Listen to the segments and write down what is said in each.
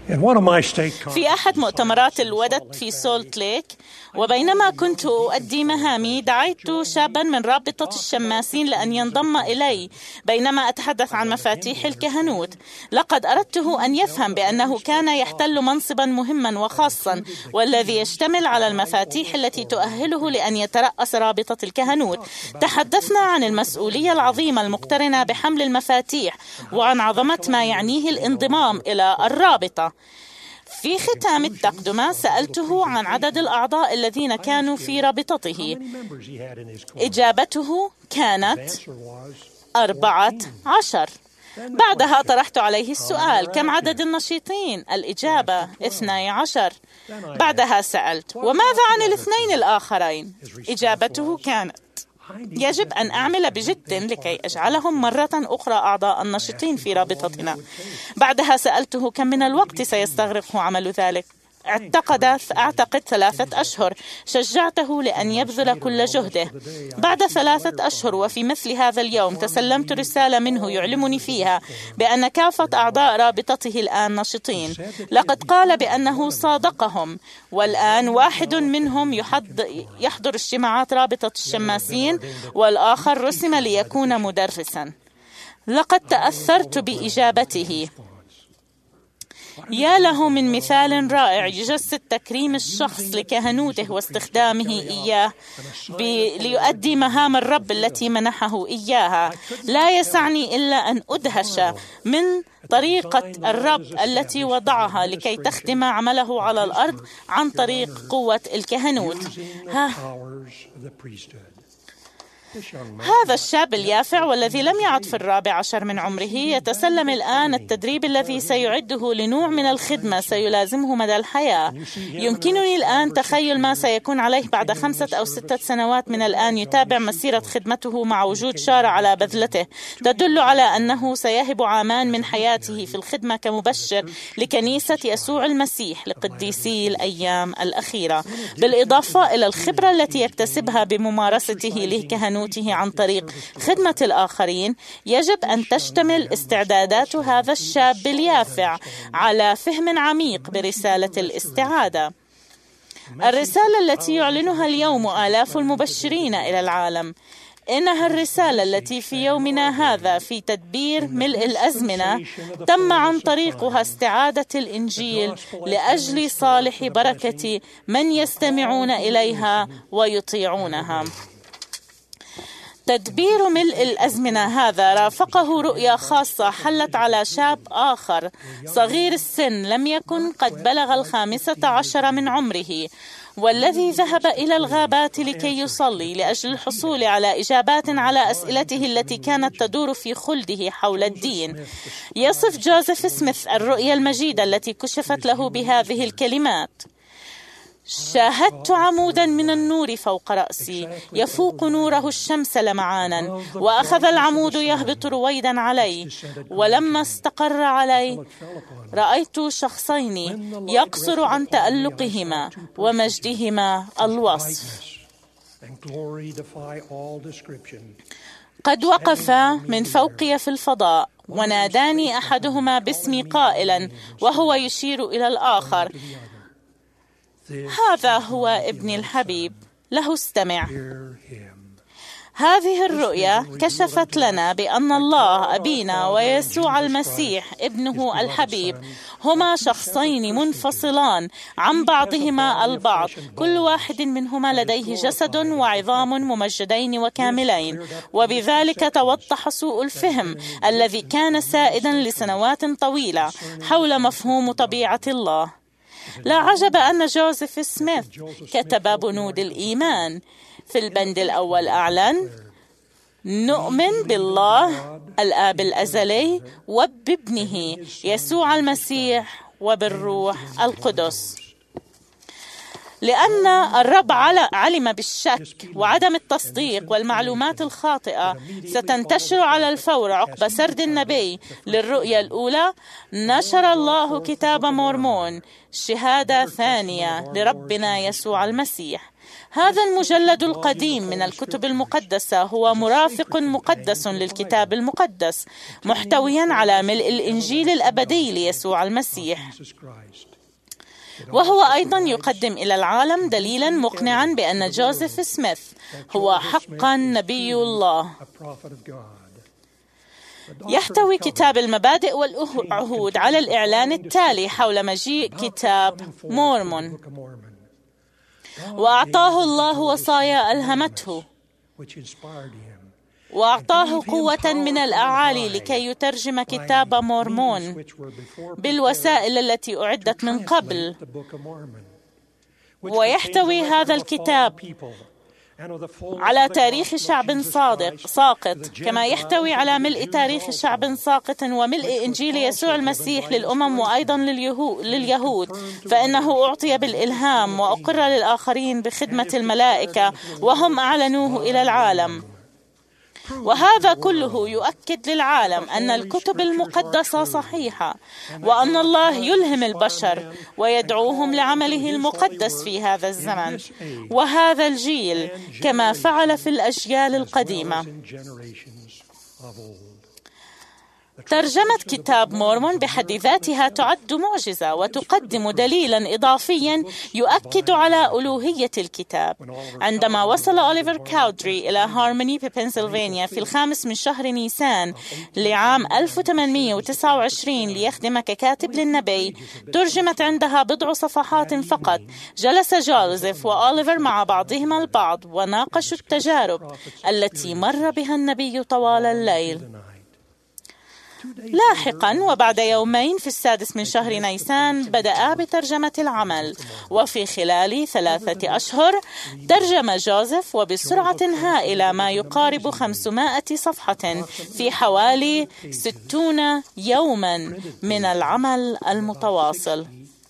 في أحد مؤتمرات الودد في سولت ليك، وبينما كنت أؤدي مهامي، دعيت شابا من رابطة الشماسين لأن ينضم إلي بينما أتحدث عن مفاتيح الكهنوت. لقد أردته أن يفهم بأنه كان يحتل منصبا مهما وخاصا، والذي يشتمل على المفاتيح التي تؤهله لأن يترأس رابطة الكهنوت. تحدثنا عن المسؤولية العظيمة المقترنة بحمل المفاتيح، وعن عظمة ما يعنيه الانضمام إلى الرابطة. في ختام التقدمة سألته عن عدد الأعضاء الذين كانوا في رابطته. إجابته كانت 14. بعدها طرحت عليه السؤال: كم عدد النشيطين؟ الإجابة 12. بعدها سألت: وماذا عن الاثنين الآخرين؟ إجابته كانت: يجب أن أعمل بجد لكي أجعلهم مرة أخرى أعضاء النشطين في رابطتنا. بعدها سألته: كم من الوقت سيستغرق عمل ذلك؟ أعتقد 3 أشهر. شجعته لأن يبذل كل جهده. بعد 3 أشهر وفي مثل هذا اليوم تسلمت رسالة منه يعلمني فيها بأن كافة أعضاء رابطته الآن نشطين. لقد قال بأنه صادقهم، والآن واحد منهم يحضر اجتماعات رابطة الشماسين، والآخر رسم ليكون مدرسا. لقد تأثرت بإجابته. يا له من مثال رائع يجسد تكريم الشخص لكهنوته واستخدامه إياه ليؤدي مهام الرب التي منحه إياها. لا يسعني إلا أن أدهش من طريقة الرب التي وضعها لكي تخدم عمله على الأرض عن طريق قوة الكهنوت. هذا الشاب اليافع والذي لم يعد في 14 من عمره يتسلم الآن التدريب الذي سيعده لنوع من الخدمة سيلازمه مدى الحياة. يمكنني الآن تخيل ما سيكون عليه بعد 5 أو 6 سنوات من الآن. يتابع مسيرة خدمته مع وجود شارة على بذلته تدل على أنه سيهب عامان من حياته في الخدمة كمبشر لكنيسة يسوع المسيح لقديسي الأيام الأخيرة، بالإضافة إلى الخبرة التي يكتسبها بممارسته لكهنوته عن طريق خدمة الآخرين. يجب أن تشتمل استعدادات هذا الشاب اليافع على فهم عميق برسالة الاستعادة، الرسالة التي يعلنها اليوم آلاف المبشرين إلى العالم. إنها الرسالة التي في يومنا هذا في تدبير ملء الأزمنة تم عن طريقها استعادة الإنجيل لأجل صالح بركة من يستمعون إليها ويطيعونها. تدبير ملء الأزمنة هذا رافقه رؤية خاصة حلت على شاب آخر صغير السن لم يكن قد بلغ 15 من عمره، والذي ذهب إلى الغابات لكي يصلي لأجل الحصول على إجابات على أسئلته التي كانت تدور في خلده حول الدين. يصف جوزيف سميث الرؤية المجيدة التي كشفت له بهذه الكلمات: شاهدت عمودا من النور فوق رأسي يفوق نوره الشمس لمعانا، وأخذ العمود يهبط رويدا علي، ولما استقر علي رأيت شخصين يقصر عن تألقهما ومجدهما الوصف. قد وقف من فوقي في الفضاء، وناداني أحدهما باسمي قائلا وهو يشير إلى الآخر: هذا هو ابني الحبيب، له استمع. هذه الرؤيا كشفت لنا بأن الله أبينا ويسوع المسيح ابنه الحبيب هما شخصين منفصلان عن بعضهما البعض، كل واحد منهما لديه جسد وعظام ممجدين وكاملين. وبذلك توضح سوء الفهم الذي كان سائدا لسنوات طويلة حول مفهوم طبيعة الله. لا عجب أن جوزيف سميث كتب بنود الإيمان. في البند الأول أعلن: نؤمن بالله الآب الأزلي وبابنه يسوع المسيح وبالروح القدس. لأن الرب علم بالشك وعدم التصديق والمعلومات الخاطئة ستنتشر على الفور عقب سرد النبي للرؤيا الأولى، نشر الله كتاب مورمون، شهادة ثانية لربنا يسوع المسيح. هذا المجلد القديم من الكتب المقدسة هو مرافق مقدس للكتاب المقدس، محتويا على ملء الإنجيل الأبدي ليسوع المسيح، وهو أيضا يقدم إلى العالم دليلا مقنعا بأن جوزيف سميث هو حقا نبي الله. يحتوي كتاب المبادئ والعهود على الإعلان التالي حول مجيء كتاب مورمون: وأعطاه الله وصايا ألهمته، وأعطاه قوة من الأعالي لكي يترجم كتاب مورمون بالوسائل التي أعدت من قبل. ويحتوي هذا الكتاب على تاريخ شعب ساقط، كما يحتوي على ملء تاريخ شعب ساقط وملء إنجيل يسوع المسيح للأمم وأيضا لليهود، فإنه أعطي بالإلهام وأقر للآخرين بخدمة الملائكة وهم أعلنوه إلى العالم. وهذا كله يؤكد للعالم أن الكتب المقدسة صحيحة، وأن الله يلهم البشر ويدعوهم لعمله المقدس في هذا الزمن وهذا الجيل، كما فعل في الأجيال القديمة. ترجمة كتاب مورمون بحد ذاتها تعد معجزة وتقدم دليلا إضافيا يؤكد على ألوهية الكتاب. عندما وصل أوليفر كاودري إلى هارموني ببنسلفانيا في 5 من شهر نيسان لعام 1829 ليخدم ككاتب للنبي، ترجمت عندها بضع صفحات فقط. جلس جوزيف وأوليفر مع بعضهما البعض وناقشوا التجارب التي مر بها النبي طوال الليل. لاحقا وبعد يومين في 6 من شهر نيسان بدأ بترجمة العمل، وفي خلال 3 أشهر ترجم جوزيف وبسرعة هائلة ما يقارب 500 صفحة في حوالي 60 يوما من العمل المتواصل.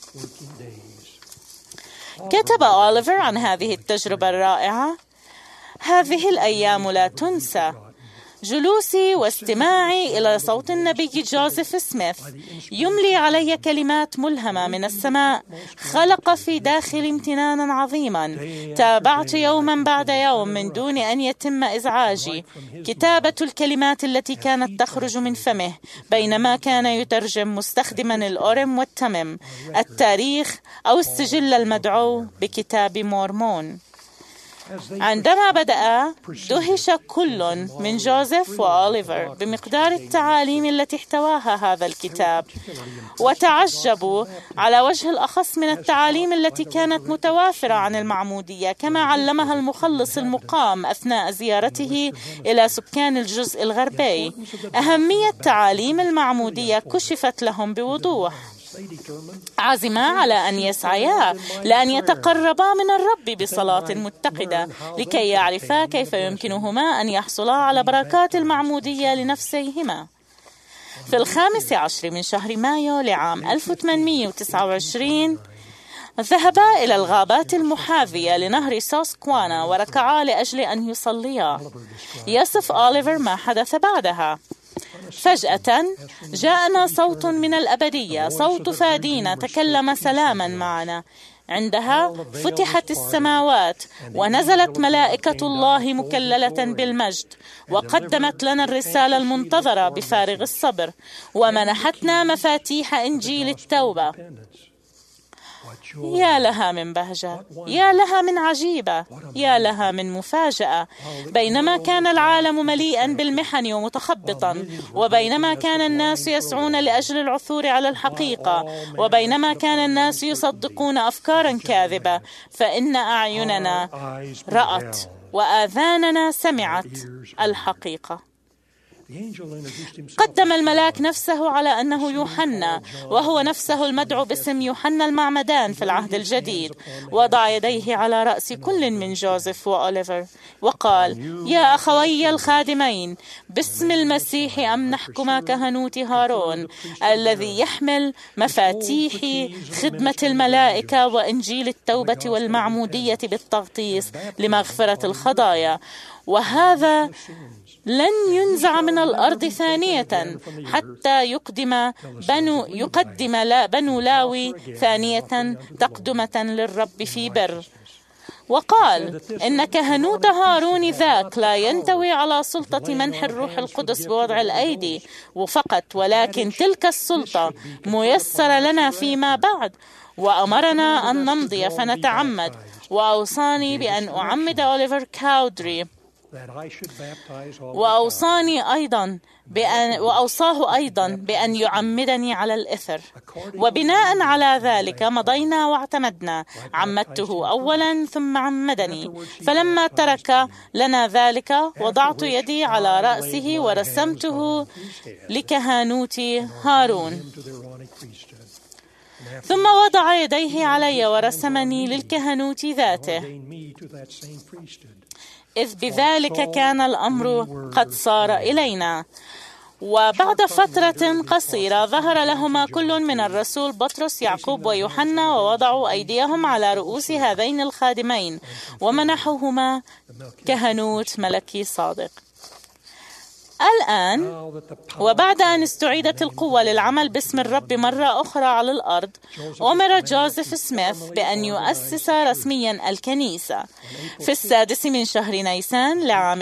كتب أوليفر عن هذه التجربة الرائعة: هذه الأيام لا تنسى. جلوسي واستماعي إلى صوت النبي جوزيف سميث يملي علي كلمات ملهمة من السماء خلق في داخلي امتنانا عظيما. تابعت يوما بعد يوم من دون أن يتم إزعاجي كتابة الكلمات التي كانت تخرج من فمه بينما كان يترجم مستخدما الأورم والتمم، التاريخ أو السجل المدعو بكتاب مورمون. عندما بدأ دهش كل من جوزيف وأوليفر بمقدار التعاليم التي احتواها هذا الكتاب، وتعجبوا على وجه الأخص من التعاليم التي كانت متوافرة عن المعمودية كما علمها المخلص المقام أثناء زيارته إلى سكان الجزء الغربي. أهمية تعاليم المعمودية كشفت لهم بوضوح. عزما على أن يسعيا لأن يتقربا من الرب بصلاة متقدة لكي يعرفا كيف يمكنهما أن يحصلا على بركات المعمودية لنفسيهما. في 15 من شهر مايو لعام 1829 ذهبا إلى الغابات المحاذية لنهر سوسكوانا وركعا لأجل أن يصليا. يصف أوليفر ما حدث بعدها: فجأة جاءنا صوت من الأبدية، صوت فادينا تكلم سلاما معنا. عندها فتحت السماوات ونزلت ملائكة الله مكللة بالمجد وقدمت لنا الرسالة المنتظرة بفارغ الصبر ومنحتنا مفاتيح إنجيل التوبة. يا لها من بهجة، يا لها من عجيبة، يا لها من مفاجأة. بينما كان العالم مليئا بالمحن ومتخبطا، وبينما كان الناس يسعون لأجل العثور على الحقيقة، وبينما كان الناس يصدقون أفكارا كاذبة، فإن أعيننا رأت وآذاننا سمعت الحقيقة. قدم الملاك نفسه على أنه يوحنا، وهو نفسه المدعو باسم يوحنا المعمدان في العهد الجديد. وضع يديه على رأس كل من جوزيف وأوليفر وقال: يا أخوي الخادمين، باسم المسيح أمنحكما كهنوت هارون الذي يحمل مفاتيح خدمة الملائكة وإنجيل التوبة والمعمودية بالتغطيس لمغفرة الخطايا، وهذا لن ينزع من الأرض ثانية حتى يقدم بنو لاوي ثانية تقدمة للرب في بر. وقال إن كهنوت هارون ذاك لا ينتوي على سلطة منح الروح القدس بوضع الأيدي فقط، ولكن تلك السلطة ميسرة لنا فيما بعد، وأمرنا أن نمضي فنتعمد. وأوصاني بأن أعمد أوليفر كاودري، وأوصاه أيضا بأن يعمدني على الإثر. وبناء على ذلك مضينا واعتمدنا. عمدته أولا ثم عمدني، فلما ترك لنا ذلك وضعت يدي على رأسه ورسمته لكهنوت هارون، ثم وضع يديه علي ورسمني للكهنوت ذاته، إذ بذلك كان الأمر قد صار إلينا. وبعد فترة قصيرة ظهر لهما كل من الرسول بطرس يعقوب ويوحنا، ووضعوا أيديهم على رؤوس هذين الخادمين ومنحوهما كهنوت ملكي صادق. الآن وبعد أن استعيدت القوة للعمل باسم الرب مرة أخرى على الأرض، أمر جوزيف سميث بأن يؤسس رسميا الكنيسة في 6 من شهر نيسان لعام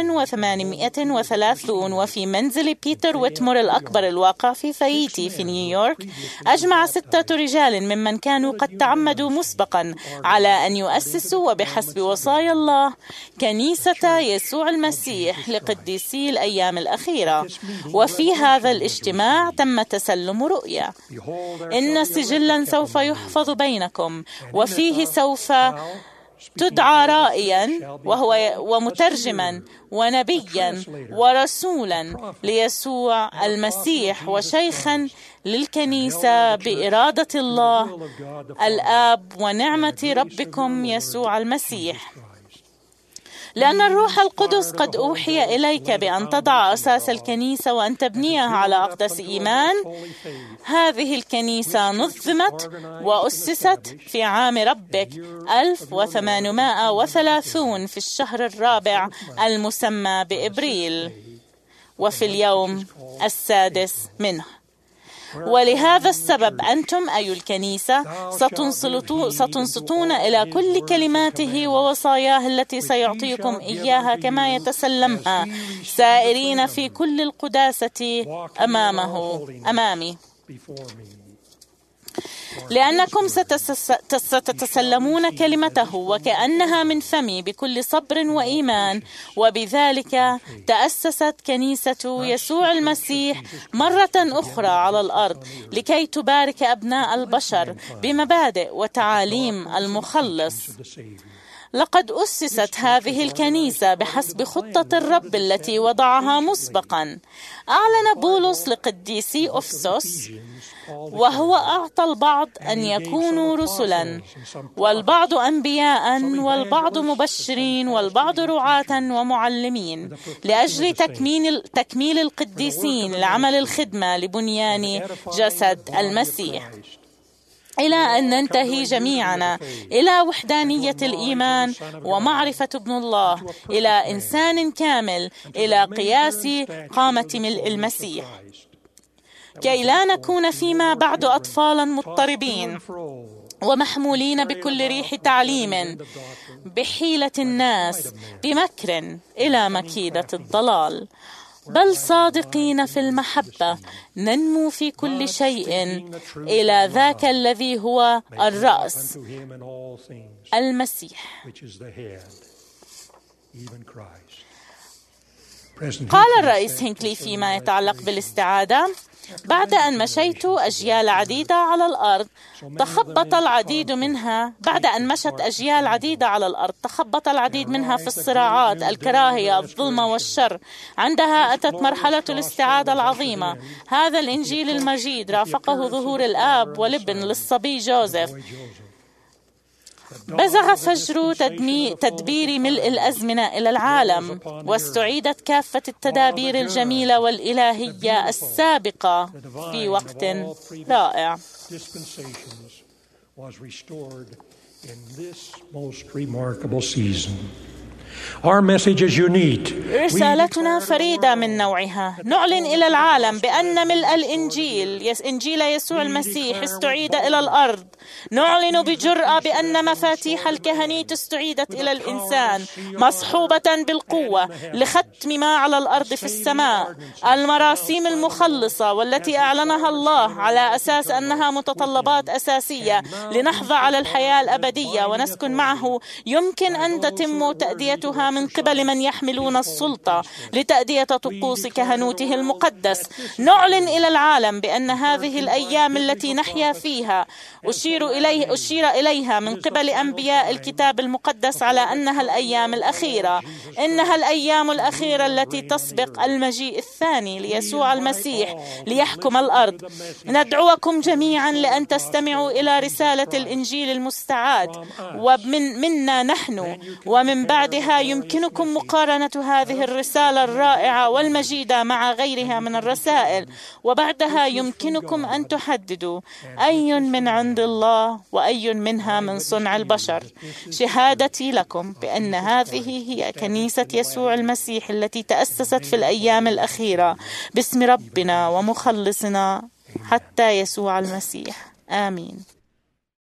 1830، وفي منزل بيتر ويتمور الأكبر الواقع في فايتي في نيويورك. أجمع 6 رجال ممن كانوا قد تعمدوا مسبقا على أن يؤسسوا وبحسب وصايا الله كنيسة يسوع المسيح لقديسي الأيام الأخيرة. وفي هذا الاجتماع تم تسلم رؤيا: إن سجلا سوف يحفظ بينكم، وفيه سوف تدعى رائيا ومترجما ونبيا ورسولا ليسوع المسيح، وشيخا للكنيسة بإرادة الله الآب ونعمة ربكم يسوع المسيح. لأن الروح القدس قد أوحي إليك بأن تضع أساس الكنيسة وأن تبنيها على أقدس إيمان. هذه الكنيسة نظمت وأسست في عام ربك 1830 في الشهر الرابع المسمى بإبريل، وفي اليوم 6 منه. ولهذا السبب أنتم أي الكنيسة ستنصتون إلى كل كلماته ووصاياه التي سيعطيكم إياها كما يتسلمها، سائرين في كل القداسة أمامي، لأنكم ستتسلمون كلمته وكأنها من فمي بكل صبر وإيمان. وبذلك تأسست كنيسة يسوع المسيح مرة أخرى على الأرض لكي تبارك أبناء البشر بمبادئ وتعاليم المخلص. لقد أسست هذه الكنيسة بحسب خطة الرب التي وضعها مسبقا. أعلن بولس لقديسي أفسس، وهو أعطى البعض أن يكونوا رسلا، والبعض أنبياء، والبعض مبشرين، والبعض رعاة ومعلمين، لأجل تكميل القديسين لعمل الخدمة لبنيان جسد المسيح، إلى أن ننتهي جميعنا إلى وحدانية الإيمان ومعرفة ابن الله، إلى إنسان كامل، إلى قياس قامة ملء المسيح، كي لا نكون فيما بعد أطفالا مضطربين ومحمولين بكل ريح تعليم بحيلة الناس بمكر إلى مكيدة الضلال، بل صادقين في المحبة ننمو في كل شيء إلى ذاك الذي هو الرأس، المسيح. قال الرئيس هنكلي فيما يتعلق بالاستعادة: بعد أن مشيت أجيال عديدة على الأرض تخبط العديد منها في الصراعات، الكراهية، الظلمة والشر. عندها أتت مرحلة الاستعادة العظيمة. هذا الإنجيل المجيد رافقه ظهور الآب والابن للصبي جوزيف. بزغ فجر تدبير ملء الأزمنة إلى العالم، واستعيدت كافة التدابير الجميلة والإلهية السابقة في وقت رائع. Our message is unique. رسالتنا فريدة من نوعها. نعلن إلى العالم بأن ملء الإنجيل، إنجيل يسوع المسيح، استعيد إلى الأرض. نعلن بجرأة بأن مفاتيح الكهنوت استعيدت إلى الإنسان، مصحوبة بالقوة لختم ما على الأرض في السماء. المراسيم المخلصة والتي أعلنها الله على أساس أنها متطلبات أساسية لنحظى على الحياة الأبدية ونسكن معه، يمكن أن تتم تأديتها من قبل من يحملون السلطة لتأدية طقوس كهنوته المقدس. نعلن إلى العالم بأن هذه الأيام التي نحيا فيها أشير إليها من قبل أنبياء الكتاب المقدس على أنها الأيام الأخيرة. إنها الأيام الأخيرة التي تسبق المجيء الثاني ليسوع المسيح ليحكم الأرض. ندعوكم جميعا لأن تستمعوا إلى رسالة الإنجيل المستعاد ومنا نحن، ومن بعدها يمكنكم مقارنة هذه الرسالة الرائعة والمجيدة مع غيرها من الرسائل، وبعدها يمكنكم أن تحددوا أي من عند الله وأي منها من صنع البشر. شهادتي لكم بأن هذه هي كنيسة يسوع المسيح التي تأسست في الأيام الأخيرة باسم ربنا ومخلصنا حتى يسوع المسيح. آمين.